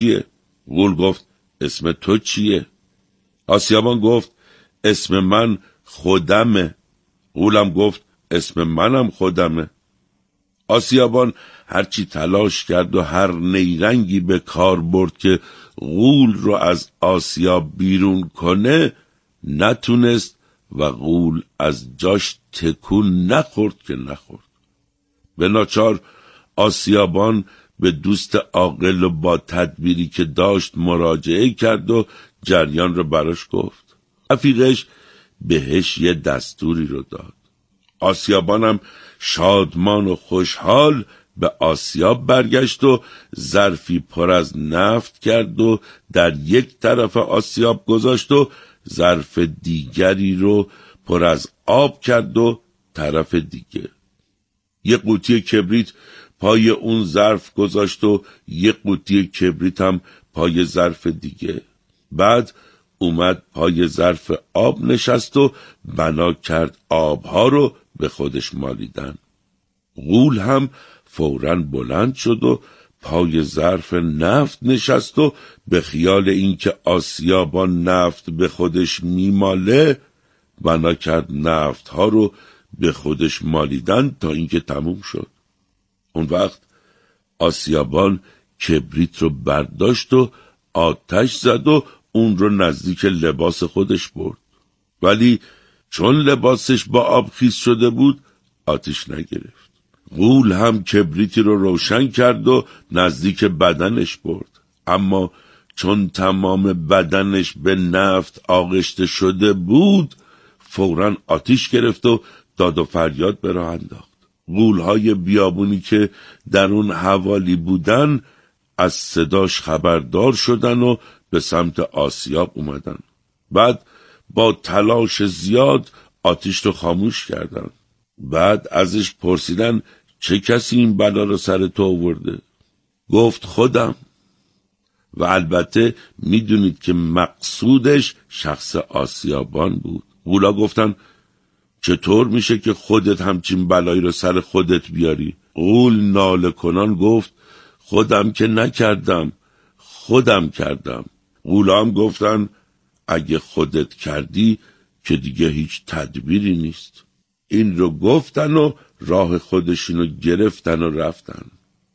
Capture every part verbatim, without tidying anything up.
چیه؟ غول گفت اسم تو چیه؟ آسیابان گفت اسم من خودمه. غولم گفت اسم منم خودمه. آسیابان هرچی تلاش کرد و هر نیرنگی به کار برد که غول رو از آسیاب بیرون کنه نتونست و غول از جاش تکون نخورد که نخورد. به ناچار آسیابان به دوست عاقل و با تدبیری که داشت مراجعه کرد و جریان رو براش گفت. رفیقش بهش یه دستوری رو داد. آسیابانم شادمان و خوشحال به آسیاب برگشت و ظرفی پر از نفت کرد و در یک طرف آسیاب گذاشت و ظرف دیگری رو پر از آب کرد و طرف دیگه. یک قوطی کبریت پای اون ظرف گذاشت و یک قوطی کبریت هم پای ظرف دیگه. بعد اومد پای ظرف آب نشست و بنا کرد آبها رو به خودش مالیدن. غول هم فوراً بلند شد و پای ظرف نفت نشست و به خیال اینکه آسیابان نفت به خودش میماله بنا کرد نفت ها رو به خودش مالیدن تا اینکه تموم شد. اون وقت آسیابان کبریت رو برداشت و آتش زد و اون رو نزدیک لباس خودش برد. ولی چون لباسش با آب خیس شده بود آتش نگرفت. غول هم کبریتی رو روشن کرد و نزدیک بدنش برد. اما چون تمام بدنش به نفت آغشته شده بود فوراً آتش گرفت و داد و فریاد به راه انداخت. غول‌های بیابونی که در اون حوالی بودن از صداش خبردار شدن و به سمت آسیاب اومدن. بعد با تلاش زیاد آتش رو خاموش کردن. بعد ازش پرسیدن چه کسی این بلا رو سر تو آورده؟ گفت خودم. و البته میدونید که مقصودش شخص آسیابان بود. غولا گفتن چطور میشه که خودت همچین بلایی رو سر خودت بیاری؟ غول ناله کنان گفت خودم که نکردم، خودم کردم. غولا هم گفتن اگه خودت کردی که دیگه هیچ تدبیری نیست. این رو گفتن و راه خودشونو گرفتن و رفتن.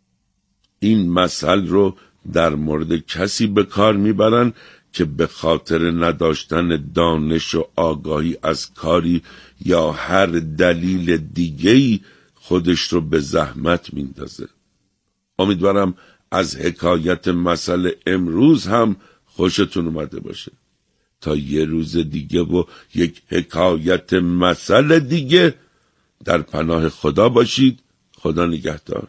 این مثل رو در مورد کسی به کار میبرن که به خاطر نداشتن دانش و آگاهی از کاری یا هر دلیل دیگه‌ای خودش رو به زحمت میندازه. امیدوارم از حکایت مثل امروز هم خوشتون اومده باشه. تا یه روز دیگه و یک حکایت مثل دیگه در پناه خدا باشید. خدا نگهدار.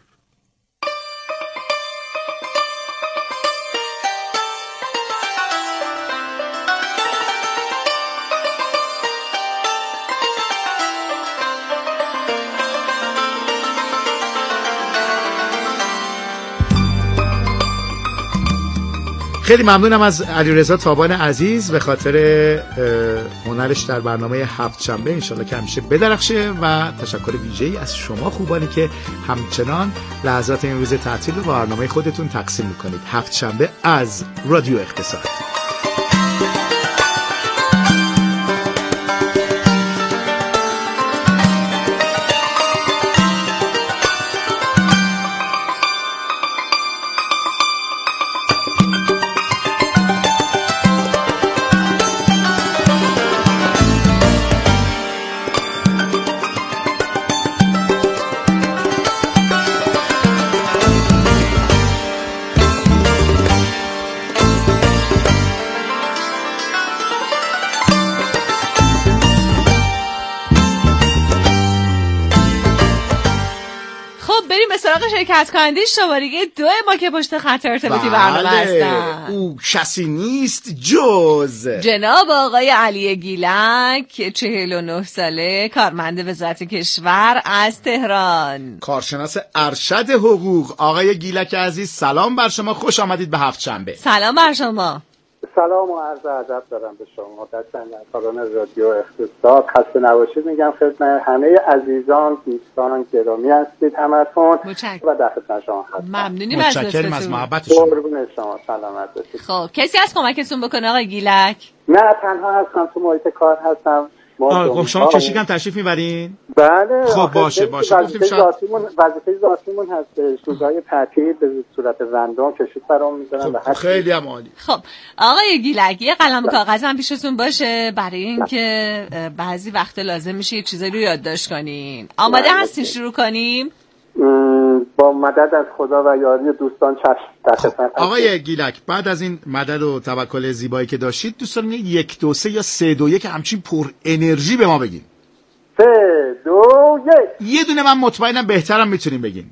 خیلی ممنونم از علیرضا تابان عزیز به خاطر هنرش در برنامه هفت شنبه. انشالله که همیشه بدرخشه و تشکر ویژه‌ای از شما خوبانی که همچنان لحظات این روز تعطیل رو با برنامه خودتون تقسیم میکنید. هفت شنبه از رادیو اقتصاد. شرکت کننده شماره دو ما که پشت خط ارتباطی برنامه هستن. او کسی نیست جز جناب آقای علی گیلک، چهل و نه ساله، کارمند وزارت کشور از تهران، کارشناس ارشد حقوق. آقای گیلک عزیز سلام بر شما، خوش آمدید به هفت شنبه. سلام بر شما. سلام و عرض ادب دارم به شما در شنوندگان رادیو اقتصاد. خسته نباشید میگم خدمت همه عزیزان دوستان گرامی هستید همتون و در خدمت شما هستم. ممنونیم از متشکرم از محبتتون. قربون شما، سلامت باشید. خب کسی از کمکتون بکنه آقای گیلک؟ نه تنها هستم، تو محیط کار هستم. خب شما کشیک هم تشریف میبرین؟ بله. خب باشه باشه وظیفه ذاتیمون وظیفه ذاتیمون هست. روزهای تعطیل به صورت رندوم کشیک برام میذارن. خب خیلی هم عالی. خب آقای گیلک یه قلم و کاغذ هم پیشتون باشه برای اینکه بعضی وقت لازم میشه یه چیزایی رو یادداشت کنین. آماده هستین شروع کنیم؟ با مدد از خدا و یاری دوستان چشم. آقای گیلک بعد از این مدد و توکل زیبایی که داشتید دوستان یک دو سه یا سه دو یک همچین پر انرژی به ما بگین. سه دو یک. یه دونه من مطمئنم بهترم میتونیم بگین.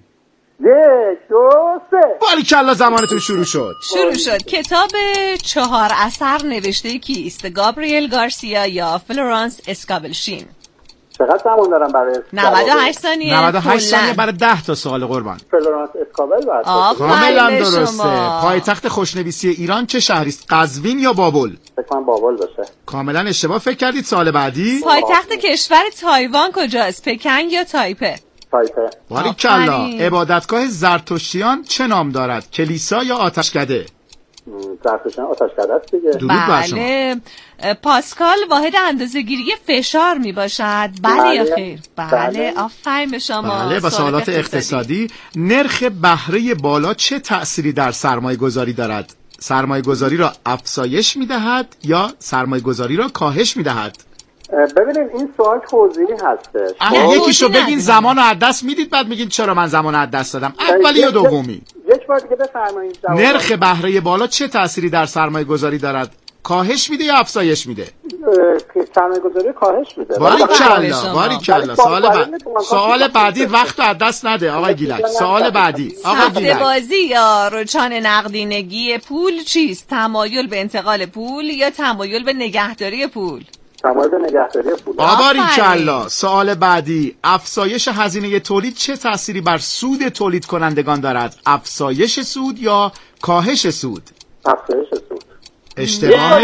یک دو سه. باریکلا زمانتون شروع شد. شروع شد. کتاب چهار اثر نوشته کیست؟ گابریل گارسیا یا فلورانس اسکابلشین؟ چقدر زمان دارم برای نود و هشت ثانیه. نود و هشت ثانیه برای ده تا سوال قربان. فلورانس اسکابل بعد. کاملا درسته. پایتخت خوشنویسی ایران چه شهری است؟ قزوین یا بابل؟ فکر کنم بابل باشه. کاملا اشتباه فکر کردید. سوال بعدی. پایتخت کشور تایوان کجاست؟ پکن یا تایپه؟ تایپه. باریکلا. عبادتگاه زرتشتیان چه نام دارد؟ کلیسا یا آتشکده؟ زرتشتیان آتشکده است دیگه. درود بر شما. بله. پاسکال واحد اندازه‌گیری فشار می باشد. بله یا خیر؟ بله. آفرین به شما. بله. با سوالات اقتصادی. نرخ بهره بالا چه تأثیری در سرمایه گذاری دارد؟ سرمایه گذاری را افزایش می دهد یا سرمایه گذاری را کاهش می دهد؟ ببینید این سوال توضیحی هستش. اگه یکیشو بگین زمان رو از دست میدید بعد میگین چرا من زمان رو از دست دادم. اولی یا دومی؟ یک بار دیگه بفرمایید. نرخ بهره بالا چه تأثیری در سرمایه گذاری دارد؟ کاهش میده یا افزایش میده؟ سرمایه گذاری کاهش میده. باریکلا باریکلا. سوال بعد سوال بعدی وقت رو از دست نده آقای گیلک. سوال بعدی آقای گیلک. سفته بازی یا رجحان نقدینگی پول چیست؟ تمایل به انتقال پول یا تمایل به نگهداری پول؟ تمایل به نگهداری پول. باریکلا. سوال بعدی. افزایش هزینه تولید چه تأثیری بر سود تولید کنندگان دارد؟ افزایش سود یا کاهش سود؟ افزایش سود. اشتباه.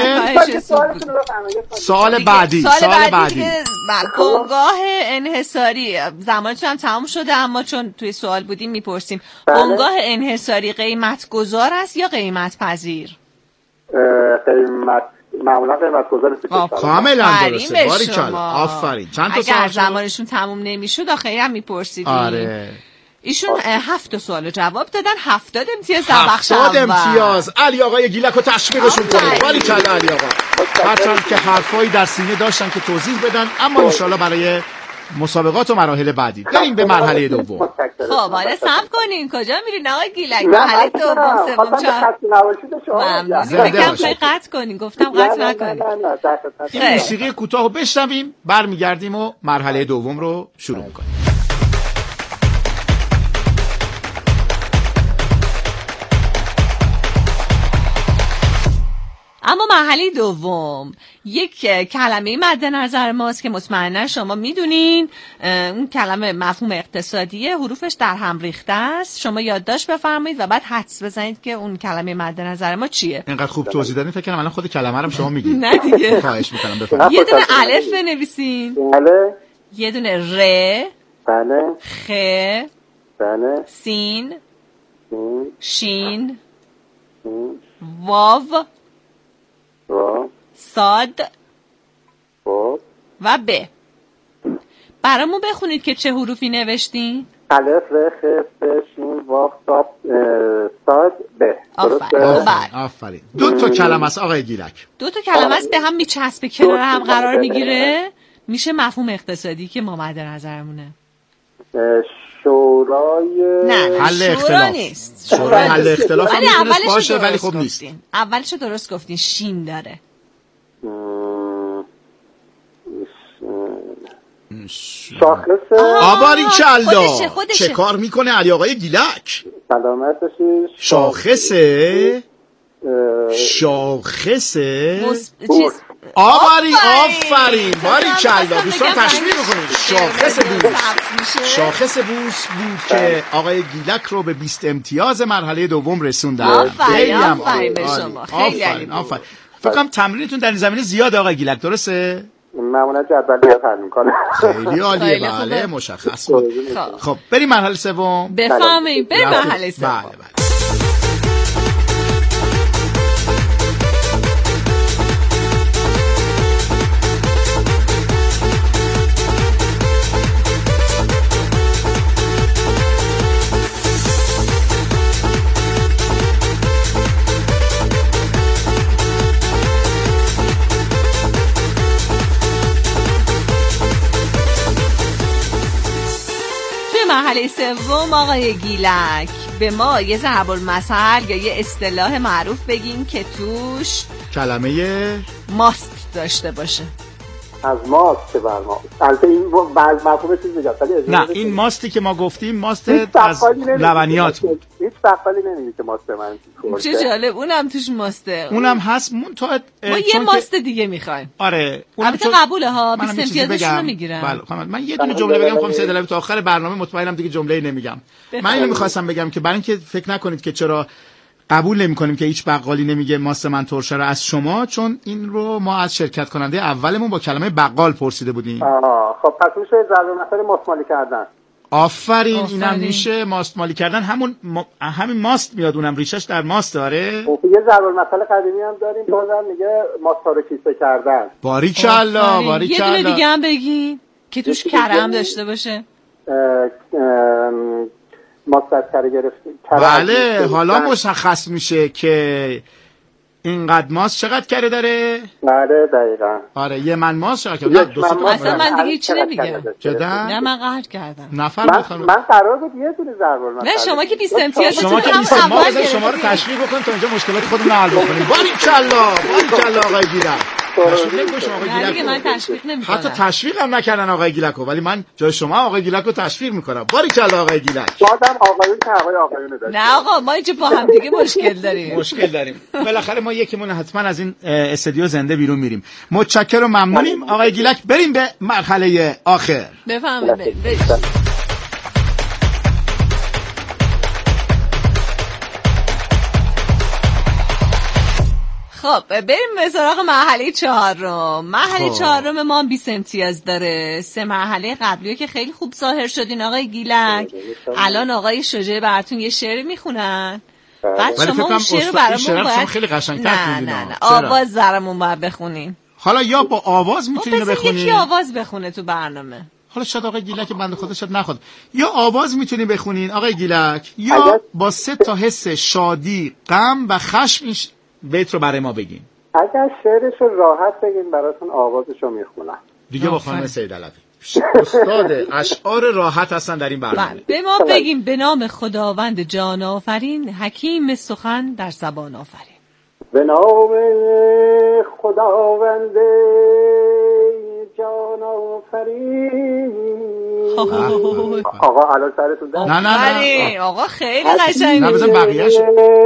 سوال بعدی. سوال بعدی. بنگاه انحصاری. زمانتون هم تمام شده اما چون توی سوال بودیم میپرسیم. بنگاه انحصاری قیمت گذار است یا قیمت پذیر؟ قیمت معمولا قیمت گذار است. کاملا درسته. باریکلا. آفرین. چند تا سوال اگر زمانشون تموم نمیشد آخری هم میپرسیدیم. آره. ایشون هفت تا سوال جواب دادن. هفتاد امتیاز در بخش اول. هفتاد امتیاز. علی آقای گیلک رو تشویقشون کنید. باریکلا علی آقا. هرچند که حرفایی در سینه داشتن که توضیح بدن اما انشالله برای مسابقات و مراحل بعدی بریم به مرحله دوم. خب حالا صبر کنین. کجا میرین آقای گیلک؟ مرحله دوم سوم چهارم. فکرم قطع کنین. گفتم قطع نکنین. این موسیقی کوتاه رو بشنویم برمیگردیم و مرحله دوم رو شروع می‌کنیم. اما مرحله دوم یک کلمه مد نظر ماست که مطمئنا شما میدونین. اون کلمه مفهوم اقتصادیه، حروفش در هم ریخته است. شما یادداشت بفرمایید و بعد حدس بزنید که اون کلمه مد نظر ما چیه. اینقدر خوب توضیح دادین فکر کنم الان خود کلمه رو شما میگید. نه دیگه. خواهش میکنم بفرمایید. یه دونه الف بنویسین. بله. یه دونه ر. بله. خ. بله. سین. سین. شین. واو. واو. صاد. واو. و ب. برامون بخونید که چه حروفی نوشتین؟ الف ر خ س شین واو صاد ب. آفرین. آفرین. دو تا کلمه است آقای گیلک. دو تا کلمه است به هم میچسبه کنار هم قرار میگیره میشه مفهوم اقتصادی که ما مد نظرمونه. شورای نه حل شورا اختلاف نیست. شورای حل اختلاف ولی هم اولش باشه ولی خب خب نیست. اولش درست گفتین. شین داره. شاخص. آباریکلا. چه کار میکنه علی آقای گیلک؟ سلامت باشید. شاخصه. شاخصه. چیز آباری آفرین باریکلا. دوستان تشویق بکنید. شاخص بوس. شاخص بوس بود که آقای گیلک رو به بیست امتیاز مرحله دوم رسوندن. آفرین آفرین به شما. خیلی آفرین آفرین. فکر کنم تمرینتون در این زمینه زیاده آقای گیلک، درسته؟ معمولا جدول رو حل می‌کنه. خیلی عالیه، بله مشخص بود. خب بریم مرحله سوم. بفهمیم بریم مرحله سوم. بله بله. مرحله سوم آقای گیلک به ما یه ضرب المثل یا یه اصطلاح معروف بگین که توش کلمه ماست داشته باشه. از ماست که بر ما البته این بعض مفهوم چیز میگه. نه این ماستی که ما گفتیم ماست از لبنیات بود. هیچ بقالی نمیگه که ماست من چه جالب، اونم توش ماسته. اونم هست مون تا ما یه ماست دیگه میخوایم. آره البته قبوله ها بیست امتیازش رو میگیرم. بله من یه دونه جمله بگم خانم سید علوی تا آخر برنامه مطمئنم دیگه جمله‌ای نمیگم. من اینو می‌خواستم بگم که برای اینکه فکر نکنید که چرا قبول نمی‌کنیم که هیچ بقالی نمیگه ماست من ترشه رو از شما، چون این رو ما از شرکت کننده اولمون با کلمه بقال پرسیده بودیم. آها خب پس میشه ضرب المثل ماستمالی کردن. آفرین, آفرین. اینم میشه ماستمالی کردن، همون ما... همین ماست میاد، اونم ریشش در ماست داره. خب یه ضرب المثل قدیمی هم داریم بازم میگه ماست رو کیسه کردن. باریکالله باریکالله. یه دونه دیگه هم بگی که توش کرم داشته باشه. اه... اه... ماست از کره گرفته. بله حالا مشخص میشه که اینقدر ماست چقدر کره داره؟ بله دقیقاً. آره یه من ماست چقدر کره؟ دو تا اصلا من دیگه هیچ نمیگم. جدا؟ نه من قهر کردم. نفر من, من قرار بود یه دونه ضرب المثل. نه شما که بیست امتیازتون شما که بیست امتیاز شما رو تشویق بکنید تا اینجا مشکلات خودمون حل بکنیم. باریکالله باریکالله آقای گیلک. تشویق نمی‌کنم آقای گیلک. من تشویق نمی‌کنم. حتی تشویق هم نکردن آقای گیلک، ولی من جای شما آقای گیلک رو تشویق می‌کنم. باریکالله آقای گیلک. بعدم آقایون که هوای آقایون داشت. نه آقا ما اینجا با هم دیگه مشکل داریم. مشکل داریم. بالاخره ما یکیمون حتما از این استودیو زنده بیرون میریم. متشکرم و ممنونیم آقای گیلک. بریم به مرحله آخر. بفرمایید. خب بریم به سراغ مرحله چهارم. مرحله چهارم ما بیست امتیاز داره. سه مرحله قبلی که خیلی خوب ظاهر شدین آقای گیلک، الان آقای شجاع براتون یه شعر میخونن. بعد شما اون شعر رو برامون باید خیلی قشنگ‌تر نه نه نه آواز برامون باید بخونین. حالا یا با آواز میتونید بخونید، یکی آواز بخونه تو برنامه. حالا شاید آقای گیلک بنده خدا شاید نخواد، یا آواز میتونی بخونین آقای گیلک، یا با سه تا حس شادی، غم و خشم این بیت رو برای ما بگین. اگر شعرش رو راحت بگین براتون آوازش رو میخونم. دیگه با خانم سید علوی استاد اشعار راحت هستن در این برنامه. به ما بگیم به نام خداوند جان آفرین، حکیم سخن در زبان آفرین. به نام خداوند جان آفرین. آقا الان سرتون در نه نه نه آقا خیلی قشنگه. نه بزن بقیه‌شو.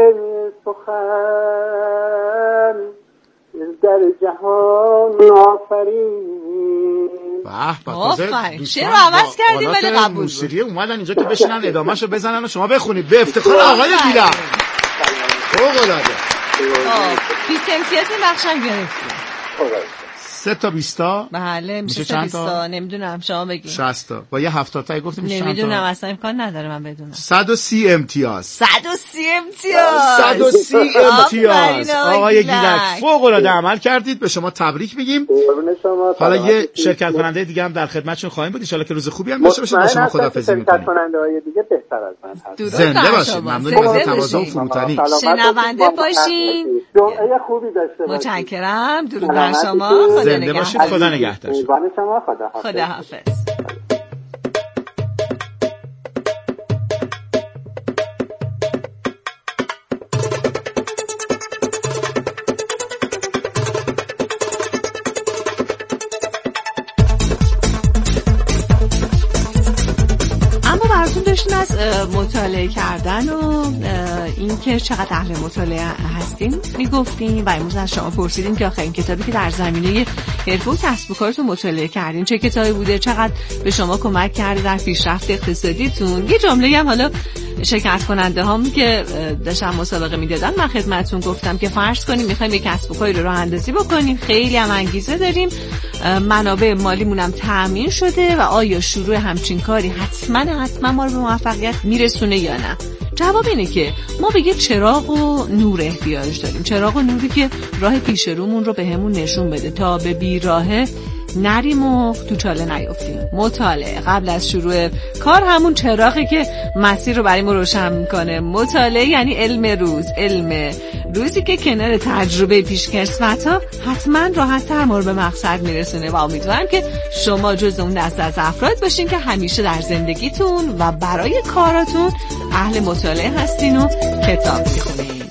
سخن در جهان آفرین. به آفرین. شعر رو عوض کردیم ولی قبول بود. موسیقی اومدن اینجا که بشینن ادامهشو بزنن و شما بخونید به افتخار آقای گیلک. فوق‌العاده. بیست امتیاز این بخشم گرفتیم. سه تا بیستا. بله میشه سه بیستا. نمیدونم شما بگید. شصت تا با یه هفتاد تایی گفتیم چند تا؟ نمیدونم اصلا امکان نداره من بدونم. صد و سی امتیاز. صد و سی امتیاز. صد و سی امتیاز. آقای گیلک فوق العاده عمل کردید، به شما تبریک میگیم. حالا یه شرکت کننده دیگه هم در خدمتتون خواهیم بود، ان شاءالله که روز خوبی هم داشته باشید. با شما خداحافظی می‌کنیم. شرکت کننده‌های دیگه بهتر از من هست. زنده باشید. ممنونیم از تواضع و فروتنی. شنونده باشین. جمعه خوبی داشته باشید. متشکرم. درود بر شما. زنده باشید. خدا نگهدار. شما خدا حافظ. خدا حافظ. از مطالعه کردن و اینکه چقدر اهل مطالعه هستیم میگفتیم و امروز از شما پرسیدیم که آخه این کتابی که در زمینه حرفه و کسب و کارتون مطالعه کردین چه کتابی بوده، چقدر به شما کمک کرده در پیشرفت اقتصادیتون. یه جمله هم حالا شرکت کننده هم که داشتن مسابقه میدادن من خدمتتون گفتم که فرض کنیم میخوایم یک کسب و کاری رو راه اندازی بکنیم، خیلی هم انگیزه داریم، منابع مالیمون هم تامین شده و آیا شروع همچین کاری حتما حتما ما رو به موفقیت میرسونه یا نه؟ جواب اینه که ما به یه چراغ و نور احتیاج داریم، چراغ و نوری که راه پیش رومون رو بهمون نشون بده تا به بیراهه نریم و تو چاله نیافتیم. مطالعه قبل از شروع کار همون چراغی که مسیر رو برای ما روشن میکنه. مطالعه یعنی علم روز، علم روزی که کنار تجربه پیشکسوت‌ها حتما راحت‌تر ما رو به مقصد میرسونه و امیدوارم که شما جز اون دسته از افراد باشین که همیشه در زندگیتون و برای کاراتون اهل مطالعه هستین و کتاب میخونین.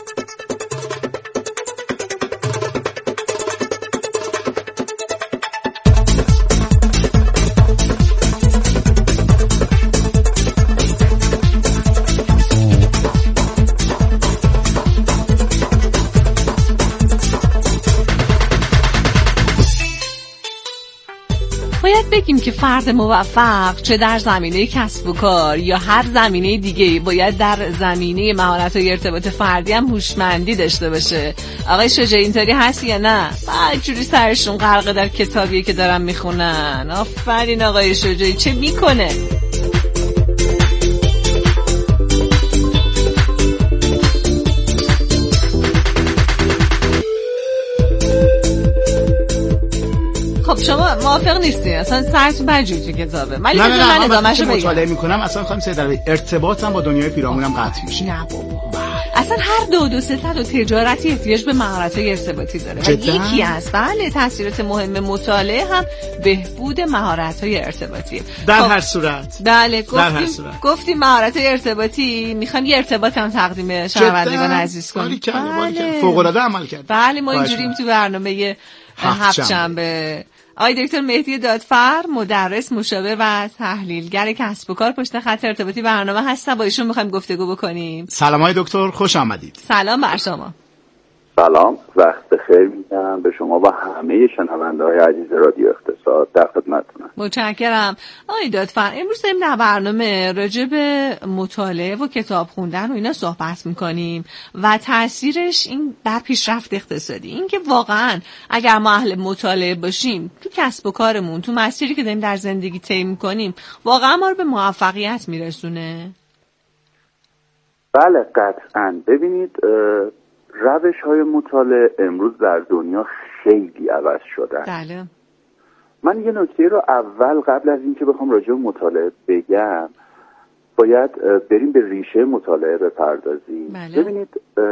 باید بگیم که فرد موفق چه در زمینه کسب و کار یا هر زمینه دیگه باید در زمینه مهارت‌های ارتباط فردی هم هوشمندی داشته باشه. آقای شجاعی اینطوری هست یا نه؟ بعد جوری سرشون غرق در کتابیه که دارن میخونن. آفرین آقای شجاعی، چه میکنه؟ خب شما موافق نیستین اصلا سرتون بجوری تو کتابه؟ ولی نه نه نه من ادامه‌شو بگم. مطالعه میکنم اصلا خانم سیدروی ارتباطم با دنیای پیرامونم قطع میشه. نه بابا اصلا هر دو دو سه تا تجارتی احتیاج به مهارت‌های ارتباطی داره و یکی از بله تاثیرات مهم مطالعه هم بهبود مهارت‌های ارتباطی. در خب. هر صورت بله گفتیم گفتیم مهارت‌های ارتباطی میخوام یه ارتباط هم تقدیم شنوندگان عزیز کنیم. بله فوق‌العاده عمل کرد. بله ما اینجوریم تو برنامه هفت شنبه. آقای دکتر مهدی دادفر مدرس، مشاور و تحلیلگر کسب و کار پشت خط ارتباطی برنامه هستن، با ایشون می‌خوایم گفتگو بکنیم. سلام های دکتر، خوش آمدید. سلام بر شما. سلام، وقت بخیر میگم به شما و همه شنونده‌های عزیز رادیو اقتصاد، در خدمتتونم. متشکرم. آقای دادفر امروز داریم در برنامه راجع به مطالعه و کتاب خوندن و اینا صحبت می‌کنیم و تاثیرش این بر پیشرفت اقتصادی، این که واقعاً اگر ما اهل مطالعه باشیم تو کسب و کارمون، تو مسیری که داریم در زندگی طی می‌کنیم، واقعاً ما رو به موفقیت میرسونه. بله قطعاً. ببینید روش های مطالعه امروز در دنیا خیلی عوض شدن. بله. من یه نکته رو اول قبل از اینکه بخوام راجع به مطالعه بگم باید بریم به ریشه مطالعه بپردازیم. بله. ببینید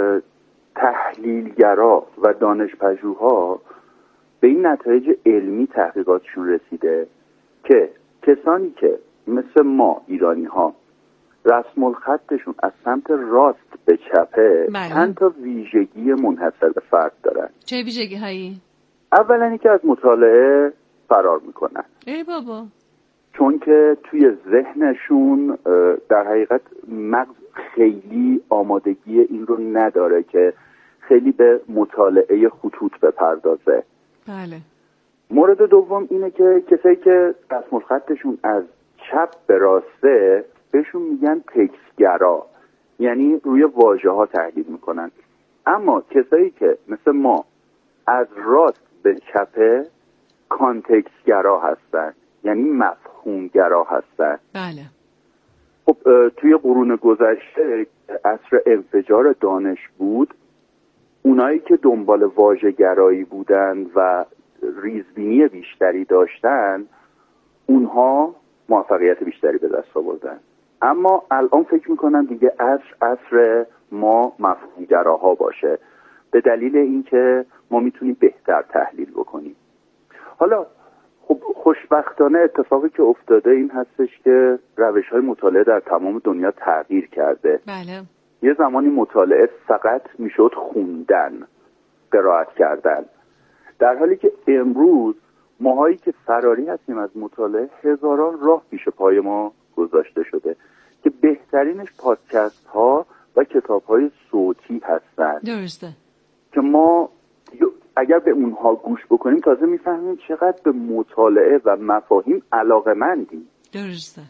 تحلیلگرا و دانشپژوها به این نتایج علمی تحقیقاتشون رسیده که کسانی که مثل ما ایرانی ها رسم الخطشون از سمت راست به چپه چند تا ویژگی منحصر به فرد دارن. چه ویژگی هایی؟ اولا اینکه از مطالعه فرار میکنن. ای بابا. چون که توی ذهنشون در حقیقت مغز خیلی آمادگی این رو نداره که خیلی به مطالعه خطوط بپردازه. بله. مورد دوم اینه که کسایی که رسم الخطشون از چپ به راسته بهشون میگن تکستگرا، یعنی روی واژه ها تحلیل میکنن. اما کسایی که مثل ما از راست به چپه کانتکستگرا هستن، یعنی مفهومگرا هستن. بله. خب توی قرون گذشته عصر انفجار دانش بود، اونایی که دنبال واژه گرایی بودن و ریزبینی بیشتری داشتن اونها موفقیت بیشتری به دست آوردن. اما الان فکر میکنم دیگه عصر عصر ما مفهومگراها باشه، به دلیل اینکه ما میتونیم بهتر تحلیل بکنیم. حالا خب خوشبختانه اتفاقی که افتاده این هستش که روش‌های مطالعه در تمام دنیا تغییر کرده. بله. یه زمانی مطالعه فقط میشد خوندن، قرائت کردن، در حالی که امروز ماهایی که فراری هستیم از مطالعه هزاران راه پیش پای ما گذاشته شده که بهترینش پادکست ها و کتاب های صوتی هستن. درسته. که ما اگر به اونها گوش بکنیم تازه میفهمیم چقدر به مطالعه و مفاهیم علاقه‌مندیم. درسته.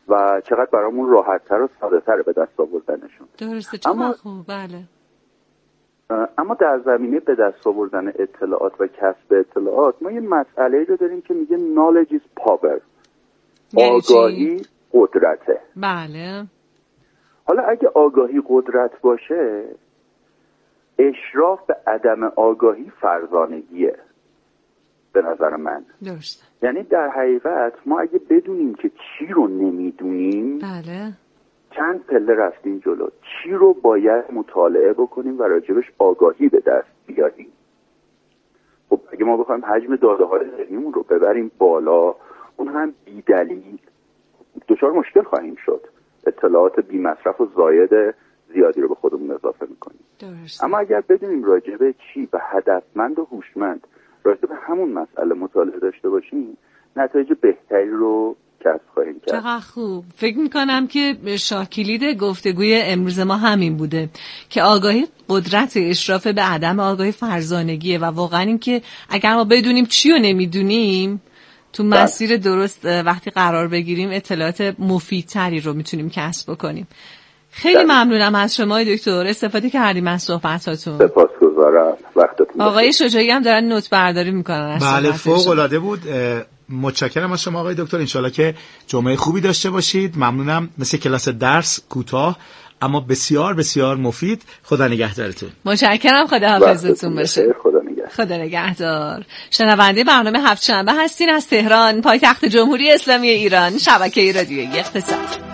و چقدر برامون راحت‌تر و ساده‌تر به دست آوردنشون. درسته، چقدر خوب. بله. اما در زمینه به دست آوردن اطلاعات و کسب اطلاعات ما یه مسئله رو داریم که میگه knowledge is power. آگاهی قدرته. بله. حالا اگه آگاهی قدرت باشه، اشراف به عدم آگاهی فرزانگیه به نظر من. درسته. یعنی در حقیقت ما اگه بدونیم که چی رو نمیدونیم، بله، چند پله رفتیم جلو. چی رو باید مطالعه بکنیم و راجبش آگاهی به دست بیاریم. خب اگه ما بخوایم حجم داده های ذهنیمون رو ببریم بالا، اون هم بی دلیل دچار مشکل خواهیم شد. اطلاعات بی مصرف و زاید زیادی رو به خودمون اضافه میکنیم. درست. اما اگر بدونیم راجبه چی و هدفمند و هوشمند راجبه همون مسئله مطالعه داشته باشیم، نتایج بهتری رو کسب خواهیم کرد. چقدر خوب. فکر میکنم که شاکلید گفتگوی امروز ما همین بوده که آگاهی قدرت اشراف به عدم آگاهی فرزانگیه و واقعا این که اگر ما بدونیم چی رو نمیدونیم تو مسیر درست وقتی قرار بگیریم اطلاعات مفیدتری رو میتونیم کسب بکنیم. خیلی ممنونم از شما دکتر، استفاده کردیم از صحبتاتون. سپاسگزارم، وقتتون آقای شجاعی هم دارن نوت برداری میکنن. بله، فوق العاده بود. متشکرم از شما آقای دکتر، انشالله که جمعه خوبی داشته باشید. ممنونم. مثل کلاس درس کوتاه اما بسیار بسیار مفید. خدا نگهدارتون. متشکرم، خدا حافظتون باشه. خدا نگهدار. خدا نگهدار. شنونده برنامه هفت شنبه هستین از تهران، پایتخت جمهوری اسلامی ایران، شبکه رادیویی اقتصاد.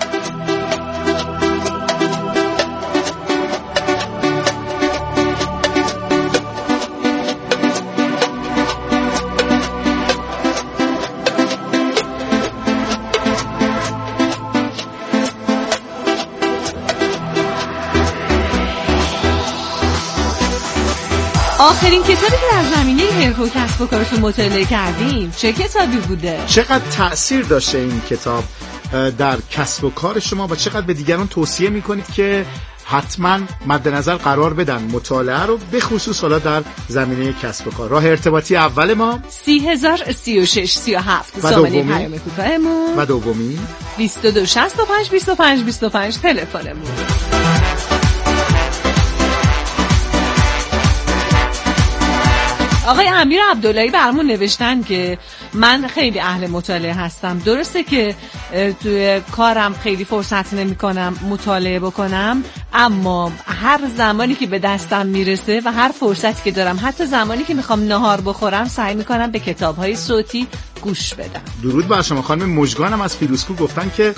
آخرین کتابی که در زمینه حرفه و کسب و کارتون مطالعه کردیم چه کتابی بوده؟ چقدر تأثیر داشته این کتاب در کسب و کار شما و چقدر به دیگران توصیه میکنید که حتما مد نظر قرار بدن مطالعه رو، به خصوص حالا در زمینه کسب و کار. راه ارتباطی اول ما سی هزار سی و شش سی و هفت زمانی پیام کوتاهمون و دومی بیست و دو شصت و پنج بیست و پنج بیست و پنج تلفنمون. آقای امیر عبداللهی برامون نوشتن که من خیلی اهل مطالعه هستم. درسته که توی کارم خیلی فرصت نمی کنم مطالعه بکنم، اما هر زمانی که به دستم میرسه و هر فرصتی که دارم، حتی زمانی که میخوام نهار بخورم، سعی میکنم به کتاب‌های صوتی گوش بدم. درود بر شما. خانم مژگانم از فیروزکو گفتن که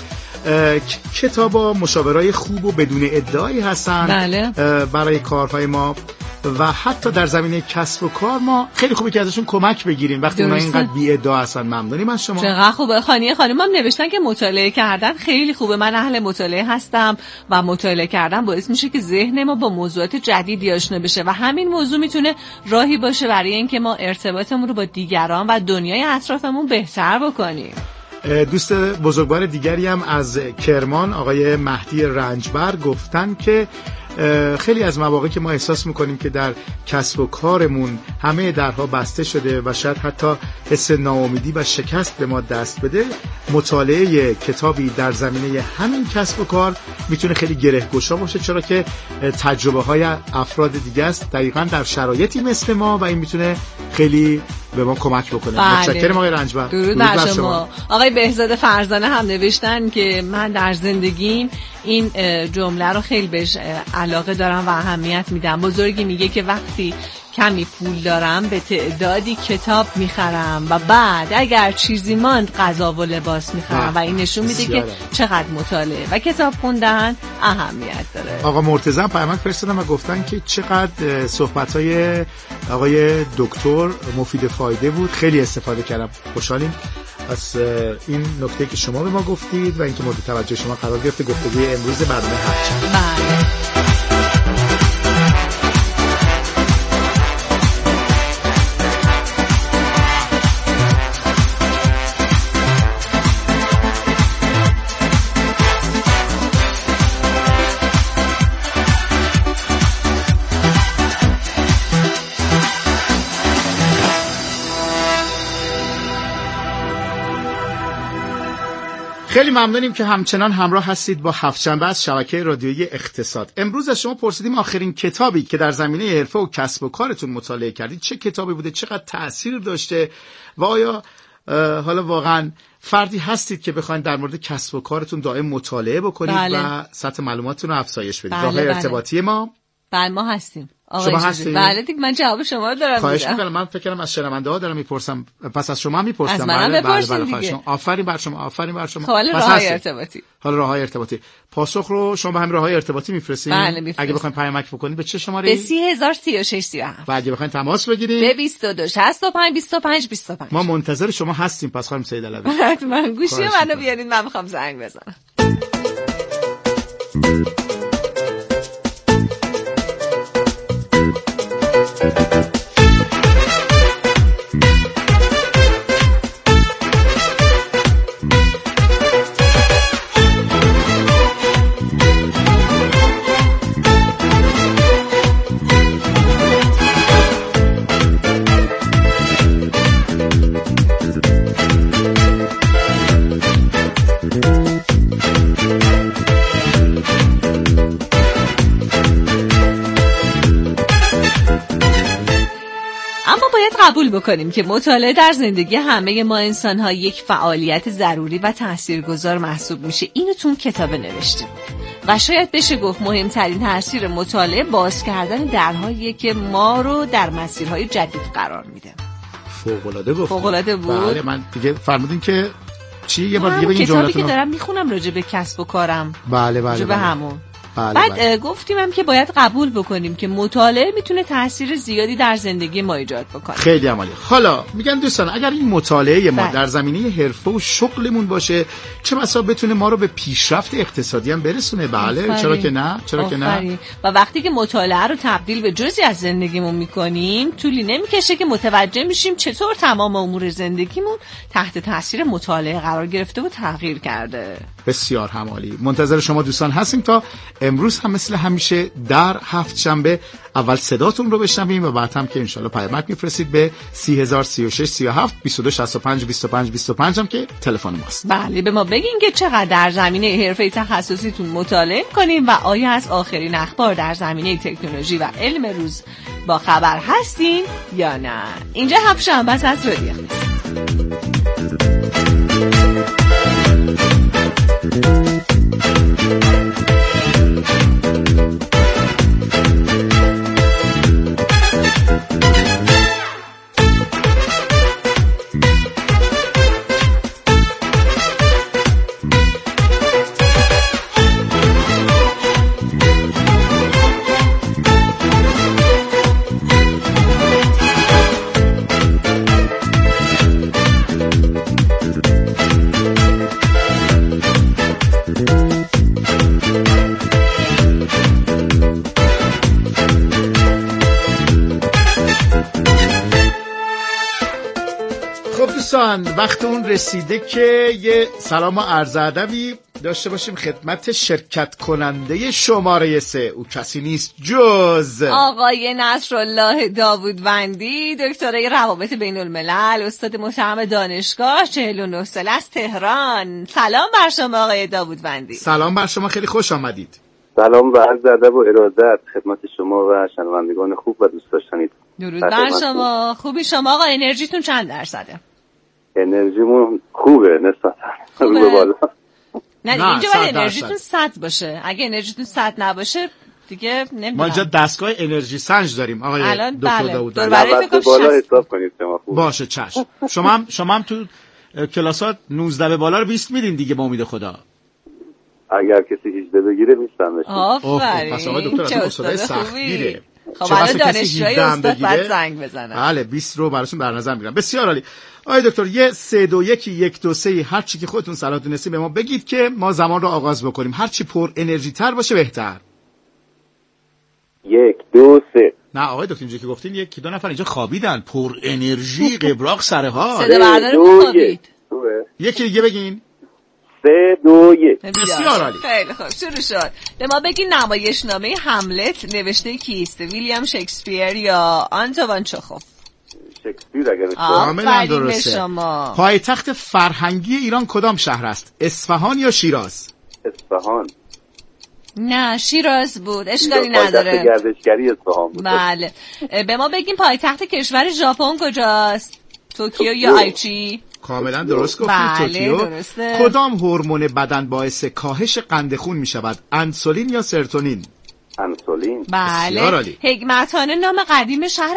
کتابا مشاورای خوب و بدون ادعایی هستن. بله. برای کارهای ما و حتی در زمینه کسب و کار ما خیلی خوبه که ازشون کمک بگیریم وقتی اونا اینقدر بی ادعا هستن. ممنونیم از شما. چقدر خوبه. خانیه خانم هم نوشتن که مطالعه کردن خیلی خوبه. من اهل مطالعه هستم و مطالعه کردن باعث میشه که ذهن ما با موضوعات جدیدی آشنا بشه و همین موضوع میتونه راهی باشه برای اینکه ما ارتباطمون رو با دیگران و دنیای اطرافمون بهتر بکنیم. دوست بزرگوار دیگری هم از کرمان آقای مهدی رنجبر گفتن که خیلی از مواقع که ما احساس میکنیم که در کسب و کارمون همه درها بسته شده و شاید حتی حس ناامیدی و شکست به ما دست بده، مطالعه کتابی در زمینه همین کسب و کار میتونه خیلی گرهگشا باشه، چرا که تجربه های افراد دیگه است دقیقاً در شرایطی مثل ما و این میتونه خیلی به ما کمک بکنه. بله. متشکرم آقای رنجبر. درود بر شما. شما. آقای بهزاد فرزانه هم نوشتن که من در زندگیم این جمله رو خیلی بهش علاقه دارم و اهمیت میدم. بزرگی میگه که وقتی کمی پول دارم به تعدادی کتاب میخرم و بعد اگر چیزی ماند غذا و لباس میخرم و این نشون میده که چقدر مطالعه و کتاب خوندن اهمیت داره. آقا مرتضی پیام فرستادن و گفتن که چقدر صحبت‌های آقای دکتر مفید فایده بود، خیلی استفاده کردم. خوشحالیم از این نکته که شما به ما گفتید و اینکه مورد توجه شما قرار گرفت گفتگوی امروز برنامه هفت. بله. خیلی ممنونیم که همچنان همراه هستید با هفت‌شنبه از شبکه رادیویی اقتصاد. امروز از شما پرسیدیم آخرین کتابی که در زمینه حرفه و کسب و کارتون مطالعه کردید چه کتابی بوده، چقدر تأثیر داشته و آیا حالا واقعا فردی هستید که بخواید در مورد کسب و کارتون دائم مطالعه بکنید بله. و سطح معلوماتتون رو افزایش بدید. راه بله ارتباطی ما بله ما هستیم. شما هستید؟ بله دیگه من جواب شما رو دارم. خواهش می‌کنم. من فکر کنم از شنونده ها دارم میپرسم، پس از شما هم میپرسم. از منم بپرسید دیگه. آفرین بر شما، آفرین بر شما. حالا راههای ارتباطی. حالا راههای ارتباطی. پاسخ رو شما به همین راههای ارتباطی میفرستید؟ بله اگه بخواید پیامک بکنید به چه شماره؟ به سی هزار سی و شش سی و هفت. و اگه بخواید تماس بگیرید به بیست و دو شصت و پنج بیست و پنج بیست و پنج. ما منتظر شما هستیم. پس خانم سید علوی حتما گوشی منو بیارید، من میخوام زنگ بزنم. قبول بکنیم که مطالعه در زندگی همه ما انسان‌ها یک فعالیت ضروری و تاثیرگذار محسوب میشه. اینو تو کتاب نوشته و شاید بشه گفت مهمترین تاثیر مطالعه باز کردن درهاییه که ما رو در مسیرهای جدید قرار میده. فوق‌العاده گفت. فوق‌العاده بود. بله من دیگه فرمودین که چی یه بار دیگه بگین جمله‌تون. کتابی که دارم میخونم راجع به کسب و کارم. بله بله. راجع به همون. بله بعد بله. گفتیم هم که باید قبول بکنیم که مطالعه میتونه تاثیر زیادی در زندگی ما ایجاد بکنه. خیلی عالی. حالا میگن دوستان اگر این مطالعه ما بله. در زمینه حرفه و شغلمون باشه چه بسا بتونه ما رو به پیشرفت اقتصادی هم برسونه. بله آفری. چرا که نه چرا آفری. که نه و وقتی که مطالعه رو تبدیل به جزئی از زندگیمون میکنیم طولی نمیکشه که متوجه میشیم چطور تمام امور زندگیمون تحت تاثیر مطالعه قرار گرفته و تغییر کرده. بسیار همالی. منتظر شما دوستان هستیم تا امروز هم مثل همیشه در هفت شنبه اول صداتون رو بشنویم و بعد هم که انشالله پیامک میفرستید به سی هزار سی و شش سی و هفت بیست و دو شصت و پنج بیست و پنج بیست و پنج هم که تلفن ماست. بله به ما بگین که چقدر در زمینه حرفه تخصصیتون مطالعه کنیم و آیا از آخرین اخبار در زمینه تکنولوژی و علم روز با خبر هستین یا نه. اینجا هفت شنبه از رادیو وقت اون رسیده که یه سلام و عرض ادبی داشته باشیم خدمت شرکت کننده شماره سه. او کسی نیست جز آقای نصرالله داوودوندی، دکترای روابط بین الملل، استاد محترم دانشگاه چهل و نه ساله از تهران. سلام بر شما آقای داوودوندی. سلام بر شما، خیلی خوش آمدید. سلام و عرض ادب و ارادت خدمت شما و شنوندگان خوب و دوست داشتنید. درود بر شما. خوبی شما آقا؟ انرژیتون چند درصده؟ انرژیمون خوبه نسبتا خوبه بالا. نه دیگه اینجا باید انرژیتون صد باشه. اگه انرژیتون صد نباشه دیگه نمیدونم. ما اینجا دستگاه انرژی سنج داریم آقای دکتر داوود. نود بالا حساب کنید شما خوب باشه چشم. شما هم شما هم تو کلاسات نوزده به بالا رو بیست میدین دیگه با امید خدا. اگر کسی هجده بگیره میستم بشه. آفرین. پس آقای دکتر از استاد سختگیره. خب الان دانشجوی استاد بعد زنگ بزنن. بله بیست رو براشون در نظر میگیرم. بسیار عالی. آقای دکتر یه سه دو یکی یک دو سه هر چی که خودتون صلاح دونستی به ما بگید که ما زمان رو آغاز بکنیم. هر چی پر انرژی تر باشه بهتر. یک دو سه. نه آقای دکتر اینجا که گفتین یک دو نفر اینجا خوابیدن پر انرژی قبراق سر حال. صدا بردارم خوابید. یکی دیگه بگین. سه دو یک. بسیار عالی. خیلی خوب شروع شد. به ما بگین نمایشنامه هملت نوشته کیست؟ ویلیام شکسپیر یا آنتوان چخوف؟ شکسپیر بود اگر کاملا درسته. پایتخت فرهنگی ایران کدام شهر است؟ اصفهان یا شیراز؟ اصفهان. نه شیراز بود، اشکالی نداره. پایتخت گردشگری اصفهان بود. بله. به ما بگیم پایتخت کشور ژاپن کجاست؟ توکیو یا آیچی؟ کاملا درست گفتید. بله توکیو. درسته. کدام هورمون بدن باعث کاهش قند خون می شود؟ انسولین یا سرتونین؟ انسولین. بله. حکمتانه نام قدیم شهر